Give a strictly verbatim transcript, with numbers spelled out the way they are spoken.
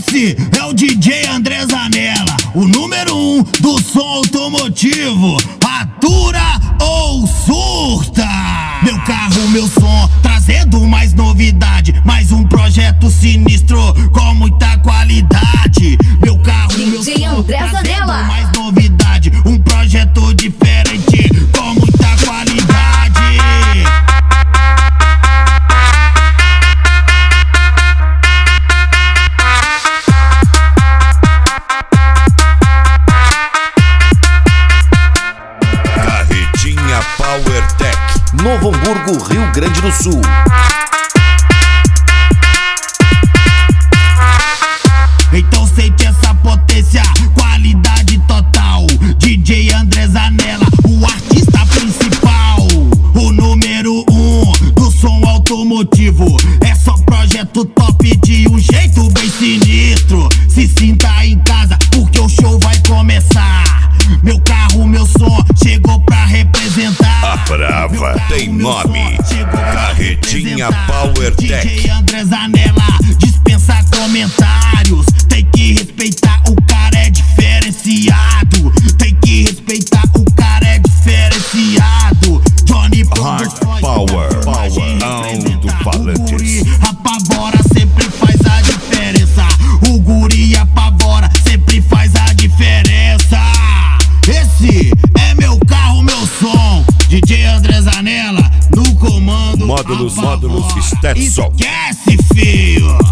Esse é o D J André Zanella, o número um do som automotivo. Atura ou surta? Meu carro, meu som, trazendo mais novidade, mais um projeto sinistro com muita qualidade. Meu carro, meu D J som, André trazendo Zanella. mais novidade, um projeto diferente com muita qualidade. PowerTech, Novo Hamburgo, Rio Grande do Sul. Então sente essa potência, qualidade total. D J André Zanella, o artista principal, o número um do som automotivo. É só projeto top de um jeito bem sinistro. Se sinta em casa porque o show vai começar. Meu carro, meu som, chegou pra representar. A Brava tem nome, Carretinha PowerTech. D J André Zanella, dispensa comentários. Tem que respeitar, o cara é diferenciado. Tem que respeitar, o cara é diferenciado. Johnny Hard Power, Power, alto-falantes. Apavora, sempre faz a diferença. O guri apavora, sempre faz a diferença. Esse é meu carro, meu som. D J André Zanella no comando. Módulos, apavora. módulos, Stetson. Esquece, filho.